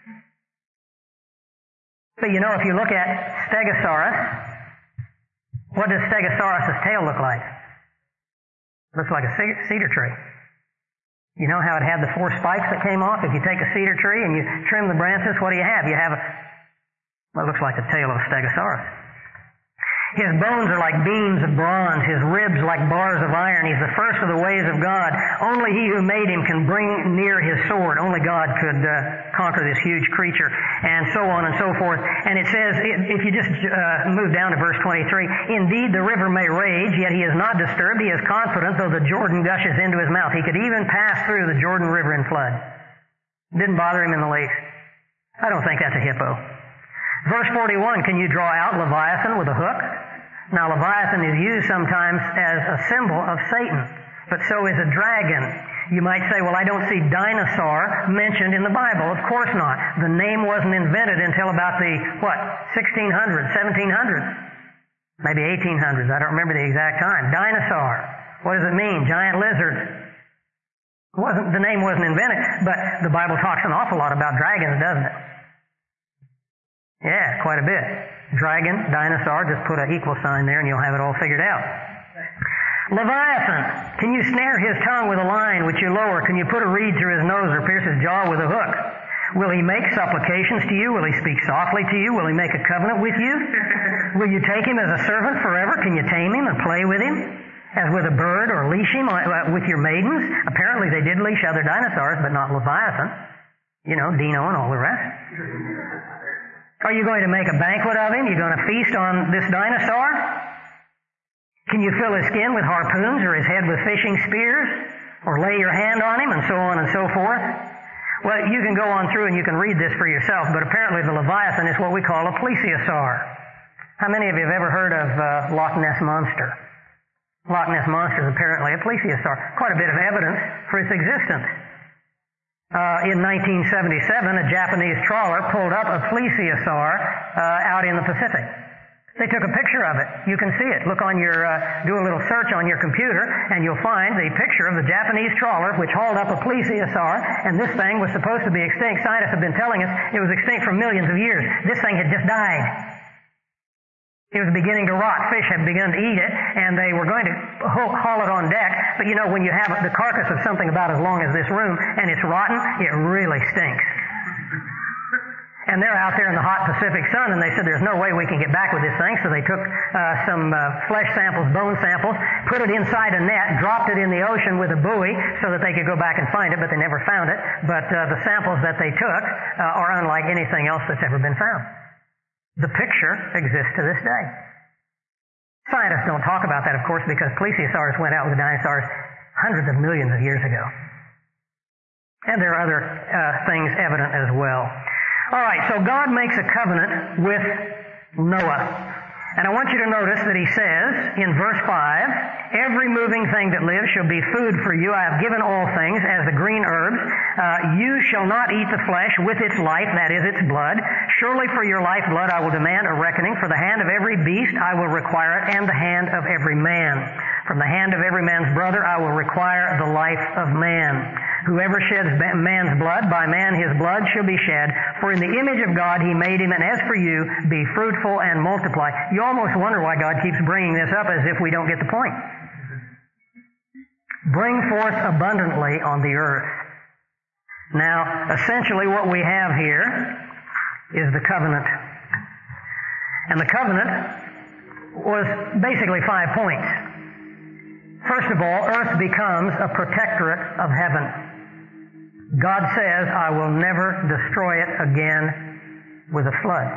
But you know, if you look at Stegosaurus, what does Stegosaurus' tail look like? It looks like a cedar tree. You know how it had the four spikes that came off? If you take a cedar tree and you trim the branches, what do you have? You have a, what looks like the tail of a Stegosaurus. His bones are like beams of bronze, his ribs like bars of iron. He's the first of the ways of God. Only he who made him can bring near his sword. Only God could uh, conquer this huge creature, and so on and so forth. And it says, if you just uh, move down to verse twenty-three, indeed the river may rage, yet he is not disturbed. He is confident, though the Jordan gushes into his mouth. He could even pass through the Jordan River in flood. Didn't bother him in the least. I don't think that's a hippo. Verse forty-one, can you draw out Leviathan with a hook? Now, Leviathan is used sometimes as a symbol of Satan, but so is a dragon. You might say, well, I don't see dinosaur mentioned in the Bible. Of course not. The name wasn't invented until about the, what, sixteen hundreds, seventeen hundreds, maybe eighteen hundreds. I don't remember the exact time. Dinosaur. What does it mean? Giant lizard. It wasn't, the name wasn't invented, but the Bible talks an awful lot about dragons, doesn't it? Yeah, quite a bit. Dragon, dinosaur, just put an equal sign there and you'll have it all figured out. Leviathan, can you snare his tongue with a line which you lower? Can you put a reed through his nose or pierce his jaw with a hook? Will he make supplications to you? Will he speak softly to you? Will he make a covenant with you? Will you take him as a servant forever? Can you tame him and play with him? As with a bird, or leash him with your maidens? Apparently they did leash other dinosaurs, but not Leviathan. You know, Dino and all the rest. Are you going to make a banquet of him? Are you going to feast on this dinosaur? Can you fill his skin with harpoons or his head with fishing spears? Or lay your hand on him and so on and so forth? Well, you can go on through and you can read this for yourself, but apparently the Leviathan is what we call a plesiosaur. How many of you have ever heard of uh, Loch Ness Monster? Loch Ness Monster is apparently a plesiosaur. Quite a bit of evidence for its existence. Uh, in nineteen seventy-seven, a Japanese trawler pulled up a plesiosaur uh, out in the Pacific. They took a picture of it. You can see it. Look on your, uh, do a little search on your computer, and you'll find the picture of the Japanese trawler which hauled up a plesiosaur, and this thing was supposed to be extinct. Scientists have been telling us it was extinct for millions of years. This thing had just died. It was beginning to rot. Fish had begun to eat it, and they were going to haul it on deck. But you know, when you have the carcass of something about as long as this room, and it's rotten, it really stinks. And they're out there in the hot Pacific sun, and they said there's no way we can get back with this thing, so they took uh, some uh, flesh samples, bone samples, put it inside a net, dropped it in the ocean with a buoy so that they could go back and find it, but they never found it. But uh, the samples that they took uh, are unlike anything else that's ever been found. The picture exists to this day. Scientists don't talk about that, of course, because plesiosaurs went out with the dinosaurs hundreds of millions of years ago. And there are other uh, things evident as well. All right, so God makes a covenant with Noah. And I want you to notice that he says in verse five, every moving thing that lives shall be food for you. I have given all things as the green herbs. Uh, you shall not eat the flesh with its life, that is its blood. Surely for your lifeblood I will demand a reckoning. For the hand of every beast I will require it, and the hand of every man. From the hand of every man's brother I will require the life of man. Whoever sheds man's blood, by man his blood shall be shed. For in the image of God he made him, and as for you, be fruitful and multiply. You almost wonder why God keeps bringing this up as if we don't get the point. Bring forth abundantly on the earth. Now, essentially what we have here is the covenant. And the covenant was basically five points. First of all, earth becomes a protectorate of heaven. God says, I will never destroy it again with a flood.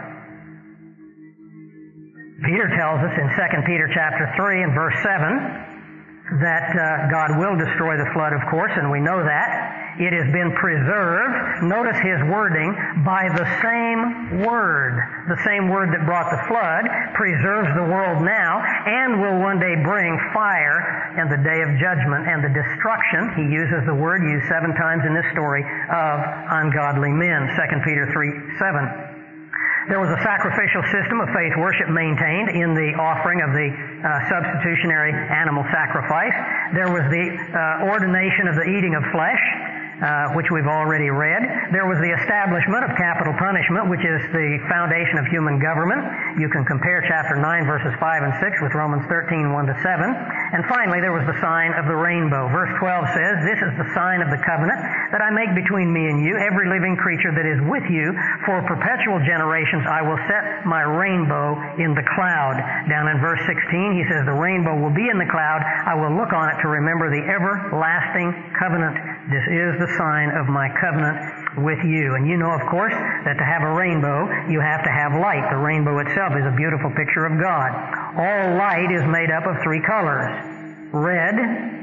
Peter tells us in Second Peter chapter three and verse seven that uh, God will destroy the flood, of course, and we know that. It has been preserved, notice his wording, by the same word. The same word that brought the flood preserves the world now and will one day bring fire and the day of judgment and the destruction, he uses the word used seven times in this story, of ungodly men. Second Peter three seven. There was a sacrificial system of faith worship maintained in the offering of the uh, substitutionary animal sacrifice. There was the uh, ordination of the eating of flesh, uh, which we've already read. There was the establishment of capital punishment, which is the foundation of human government. You can compare chapter nine, verses five and six with Romans thirteen, one to seven. And finally, there was the sign of the rainbow. Verse twelve says, this is the sign of the covenant that I make between me and you, every living creature that is with you, for perpetual generations I will set my rainbow in the cloud. Down in verse sixteen, he says, the rainbow will be in the cloud. I will look on it to remember the everlasting covenant. This is the sign of my covenant with you. And you know, of course, that to have a rainbow, you have to have light. The rainbow itself is a beautiful picture of God. All light is made up of three colors: red,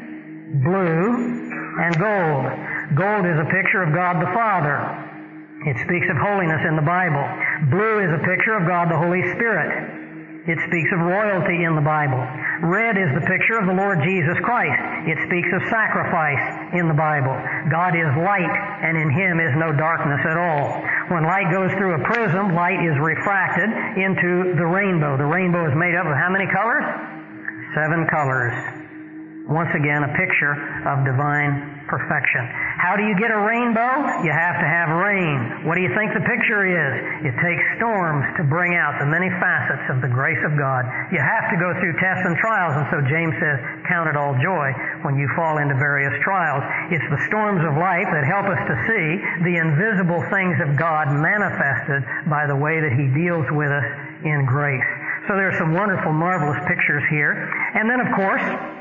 blue, and gold. Gold is a picture of God the Father. It speaks of holiness in the Bible. Blue is a picture of God the Holy Spirit. It speaks of royalty in the Bible. Red is the picture of the Lord Jesus Christ. It speaks of sacrifice in the Bible. God is light, and in Him is no darkness at all. When light goes through a prism, light is refracted into the rainbow. The rainbow is made up of how many colors? Seven colors. Once again, a picture of divine perfection. How do you get a rainbow? You have to have rain. What do you think the picture is? It takes storms to bring out the many facets of the grace of God. You have to go through tests and trials, and so James says, count it all joy when you fall into various trials. It's the storms of life that help us to see the invisible things of God manifested by the way that He deals with us in grace. So there are some wonderful, marvelous pictures here. And then, of course,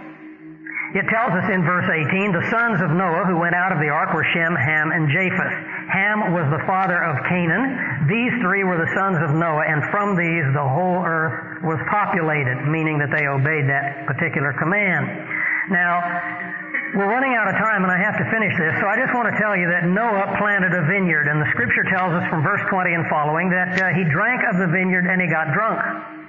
it tells us in verse eighteen, the sons of Noah who went out of the ark were Shem, Ham, and Japheth. Ham was the father of Canaan. These three were the sons of Noah, and from these the whole earth was populated, meaning that they obeyed that particular command. Now, we're running out of time, and I have to finish this, so I just want to tell you that Noah planted a vineyard, and the Scripture tells us from verse twenty and following that uh, he drank of the vineyard and he got drunk.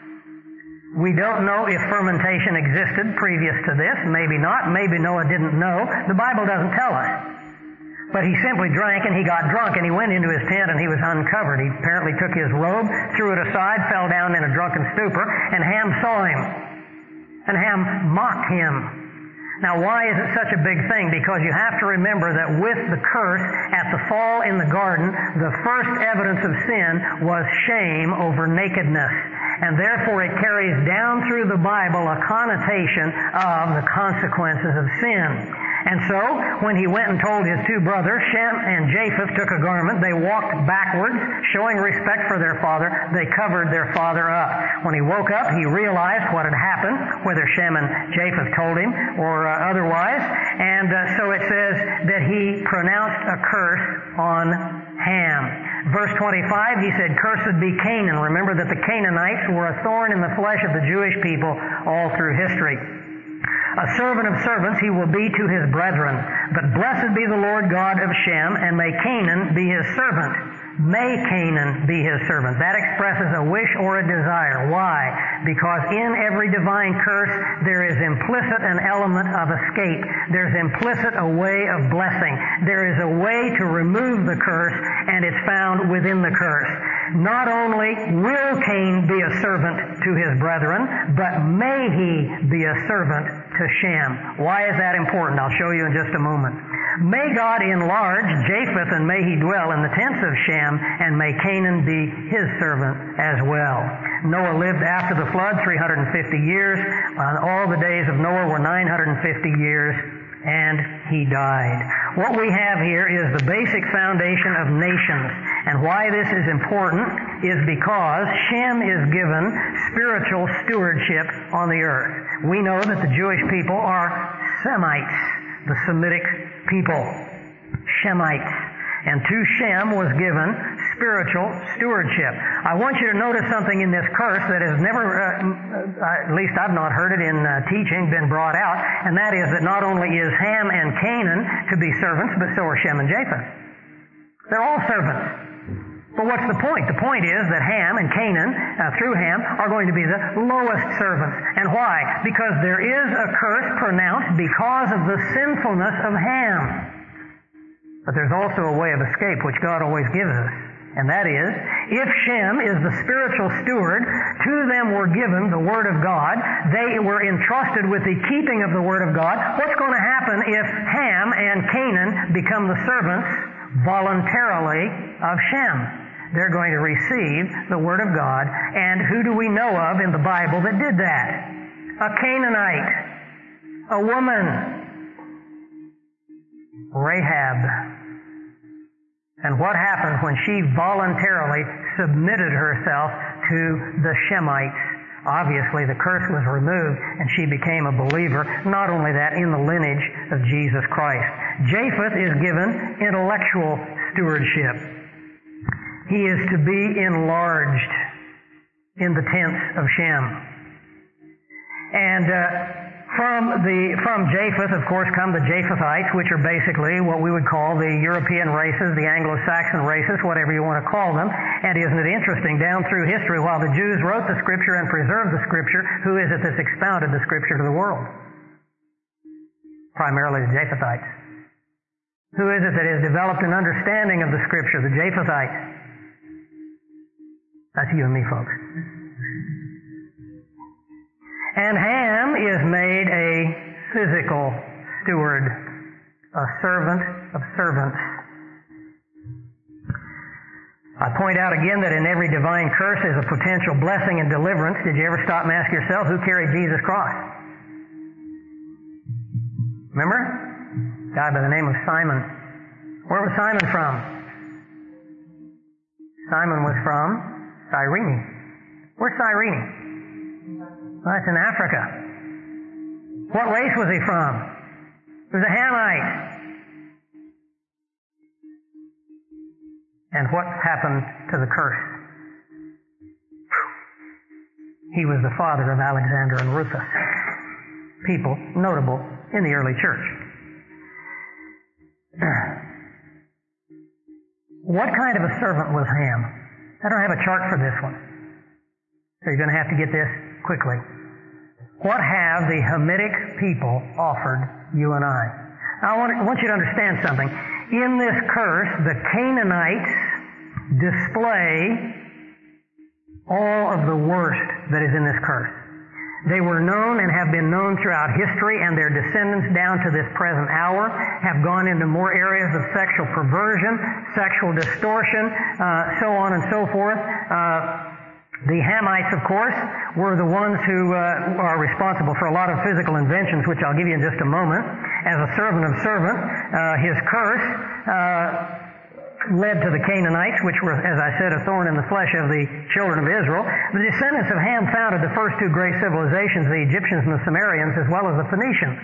We don't know if fermentation existed previous to this. Maybe not. Maybe Noah didn't know. The Bible doesn't tell us. But he simply drank and he got drunk and he went into his tent and he was uncovered. He apparently took his robe, threw it aside, fell down in a drunken stupor, and Ham saw him. And Ham mocked him. Now, why is it such a big thing? Because you have to remember that with the curse at the fall in the garden, the first evidence of sin was shame over nakedness. And therefore it carries down through the Bible a connotation of the consequences of sin. And so, when he went and told his two brothers, Shem and Japheth took a garment. They walked backwards, showing respect for their father. They covered their father up. When he woke up, he realized what had happened, whether Shem and Japheth told him or uh, otherwise. And uh, so it says that he pronounced a curse on Ham. Verse twenty-five, he said, "Cursed be Canaan." Remember that the Canaanites were a thorn in the flesh of the Jewish people all through history. A servant of servants he will be to his brethren. But blessed be the Lord God of Shem, and may Canaan be his servant. May Canaan be his servant. That expresses a wish or a desire. Why? Because in every divine curse there is implicit an element of escape. There's implicit a way of blessing. There is a way to remove the curse, and it's found within the curse. Not only will Cain be a servant to his brethren, but may he be a servant to Shem. Why is that important? I'll show you in just a moment. May God enlarge Japheth, and may he dwell in the tents of Shem, and may Canaan be his servant as well. Noah lived after the flood three hundred fifty years. Uh, all the days of Noah were nine hundred fifty years, and he died. What we have here is the basic foundation of nations. And why this is important is because Shem is given spiritual stewardship on the earth. We know that the Jewish people are Semites, the Semitic people. Shemites. And to Shem was given spiritual stewardship. I want you to notice something in this curse that has never, uh, at least I've not heard it in uh, teaching, been brought out, and that is that not only is Ham and Canaan to be servants, but so are Shem and Japheth. They're all servants. But what's the point? The point is that Ham and Canaan, uh, through Ham, are going to be the lowest servants. And why? Because there is a curse pronounced because of the sinfulness of Ham. But there's also a way of escape which God always gives us. And that is, if Shem is the spiritual steward, to them were given the Word of God. They were entrusted with the keeping of the Word of God. What's going to happen if Ham and Canaan become the servants voluntarily of Shem? They're going to receive the Word of God. And who do we know of in the Bible that did that? A Canaanite. A woman. Rahab. And what happened when she voluntarily submitted herself to the Shemites? Obviously, the curse was removed, and she became a believer. Not only that, in the lineage of Jesus Christ. Japheth is given intellectual stewardship. He is to be enlarged in the tents of Shem. And uh, from the from Japheth, of course, come the Japhethites, which are basically what we would call the European races, the Anglo-Saxon races, whatever you want to call them. And isn't it interesting, down through history, while the Jews wrote the Scripture and preserved the Scripture, who is it that's expounded the Scripture to the world? Primarily the Japhethites. Who is it that has developed an understanding of the Scripture? The Japhethites. That's you and me, folks. And Ham is made a physical steward, a servant of servants. I point out again that in every divine curse is a potential blessing and deliverance. Did you ever stop and ask yourself who carried Jesus' cross? Remember? A guy by the name of Simon. Where was Simon from? Simon was from Cyrene. Where's Cyrene? Well, that's in Africa. What race was he from? He was a Hamite. And what happened to the curse? He was the father of Alexander and Rufus. People notable in the early church. What kind of a servant was Ham? I don't have a chart for this one. So you're going to have to get this quickly. What have the Hamitic people offered you and I? I want, I want you to understand something. In this curse, the Canaanites display all of the worst that is in this curse. They were known and have been known throughout history, and their descendants down to this present hour have gone into more areas of sexual perversion, sexual distortion, uh, so on and so forth. Uh, the Hamites, of course, were the ones who uh, are responsible for a lot of physical inventions, which I'll give you in just a moment. As a servant of servant, uh, his curse uh, led to the Canaanites, which were, as I said, a thorn in the flesh of the children of Israel. The descendants of Ham founded the first two great civilizations, the Egyptians and the Sumerians, as well as the Phoenicians.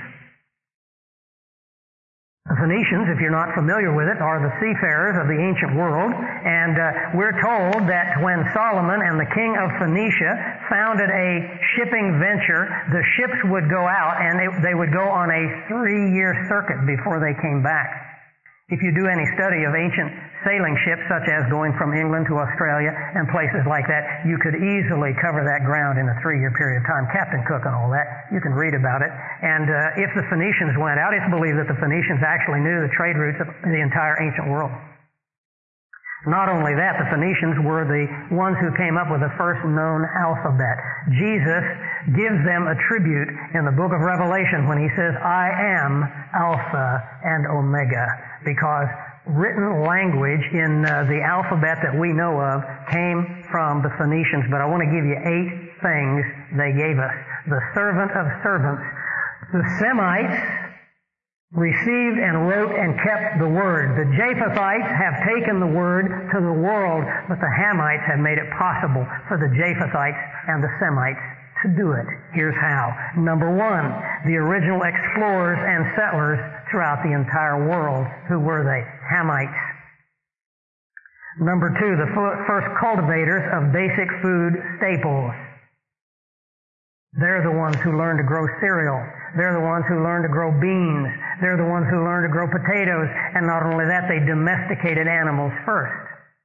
The Phoenicians, if you're not familiar with it, are the seafarers of the ancient world, and uh, we're told that when Solomon and the king of Phoenicia founded a shipping venture, the ships would go out and they, they would go on a three-year circuit before they came back. If you do any study of ancient sailing ships, such as going from England to Australia and places like that, you could easily cover that ground in a three-year period of time. Captain Cook and all that, you can read about it. And uh, if the Phoenicians went out, it's believed that the Phoenicians actually knew the trade routes of the entire ancient world. Not only that, the Phoenicians were the ones who came up with the first known alphabet. Jesus gives them a tribute in the book of Revelation when he says, I am Alpha and Omega, because written language in uh, the alphabet that we know of came from the Phoenicians. But I want to give you eight things they gave us. The servant of servants. The Semites received and wrote and kept the Word. The Japhethites have taken the Word to the world, but the Hamites have made it possible for the Japhethites and the Semites to do it. Here's how. Number one, the original explorers and settlers throughout the entire world. Who were they? Hamites. Number two, the first cultivators of basic food staples. They're the ones who learned to grow cereal. They're the ones who learned to grow beans. They're the ones who learned to grow potatoes. And not only that, they domesticated animals first.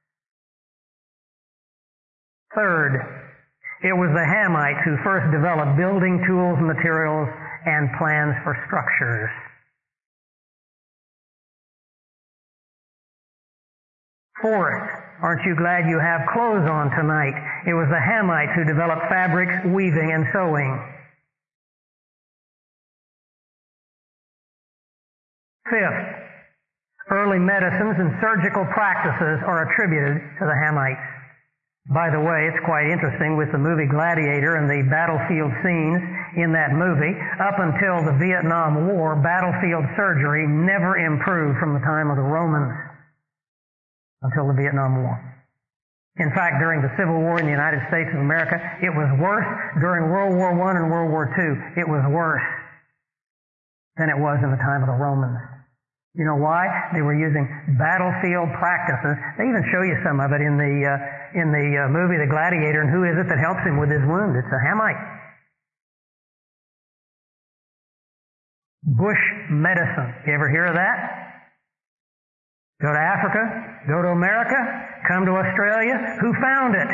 Third, it was the Hamites who first developed building tools, materials, and plans for structures. Fourth, aren't you glad you have clothes on tonight? It was the Hamites who developed fabrics, weaving, and sewing. Fifth, early medicines and surgical practices are attributed to the Hamites. By the way, it's quite interesting with the movie Gladiator and the battlefield scenes in that movie. Up until the Vietnam War, battlefield surgery never improved from the time of the Romans until the Vietnam War. In fact, during the Civil War in the United States of America, it was worse. During World War One and World War Two, it was worse than it was in the time of the Romans. You know why? They were using battlefield practices. They even show you some of it in the uh, in the uh, movie The Gladiator. And who is it that helps him with his wound? It's a Hamite. Bush medicine. You ever hear of that? Go to Africa, go to America, come to Australia. Who found it?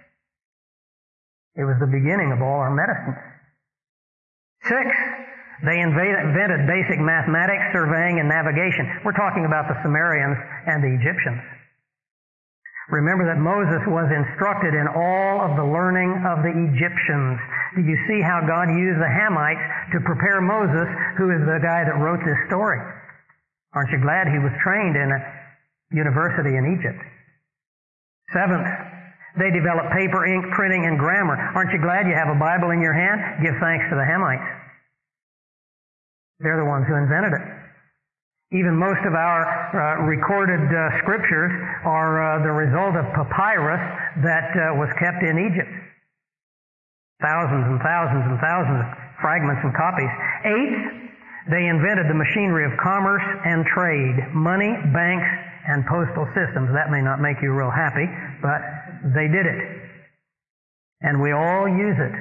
It was the beginning of all our medicines. Six, they invented basic mathematics, surveying, and navigation. We're talking about the Sumerians and the Egyptians. Remember that Moses was instructed in all of the learning of the Egyptians. Did you see how God used the Hamites to prepare Moses, who is the guy that wrote this story? Aren't you glad he was trained in a university in Egypt? Seventh, they developed paper, ink, printing, and grammar. Aren't you glad you have a Bible in your hand? Give thanks to the Hamites. They're the ones who invented it. Even most of our uh, recorded uh, scriptures are uh, the result of papyrus that uh, was kept in Egypt. Thousands and thousands and thousands of fragments and copies. Eighth, they invented the machinery of commerce and trade, money, banks, and postal systems. That may not make you real happy, but they did it. And we all use it.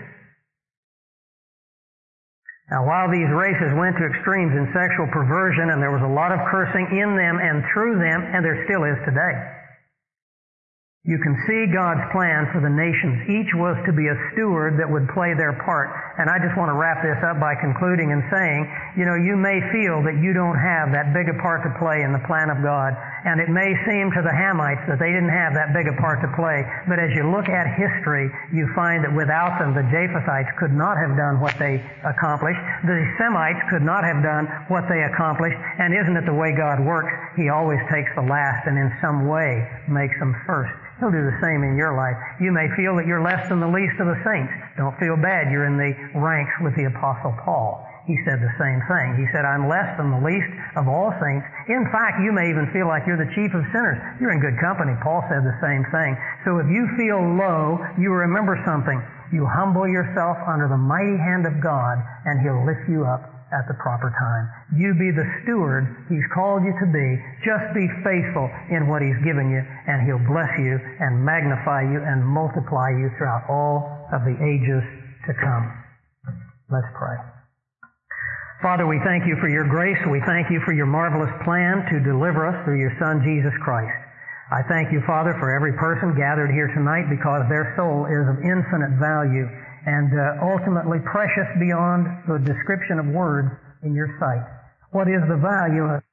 Now, while these races went to extremes in sexual perversion, and there was a lot of cursing in them and through them, and there still is today, You can see God's plan for the nations. Each was to be a steward that would play their part. And I just want to wrap this up by concluding and saying, you know, you may feel that you don't have that big a part to play in the plan of God. And it may seem to the Hamites that they didn't have that big a part to play. But as you look at history, you find that without them, the Japhethites could not have done what they accomplished. The Semites could not have done what they accomplished. And isn't it the way God works? He always takes the last and in some way makes them first. He'll do the same in your life. You may feel that you're less than the least of the saints. Don't feel bad. You're in the ranks with the Apostle Paul. He said the same thing. He said, I'm less than the least of all saints. In fact, you may even feel like you're the chief of sinners. You're in good company. Paul said the same thing. So if you feel low, you remember something. You humble yourself under the mighty hand of God, and He'll lift you up at the proper time. You be the steward He's called you to be. Just be faithful in what He's given you, and He'll bless you and magnify you and multiply you throughout all of the ages to come. Let's pray. Father, we thank You for Your grace. We thank You for Your marvelous plan to deliver us through Your Son, Jesus Christ. I thank You, Father, for every person gathered here tonight because their soul is of infinite value and uh, ultimately precious beyond the description of words in Your sight. What is the value of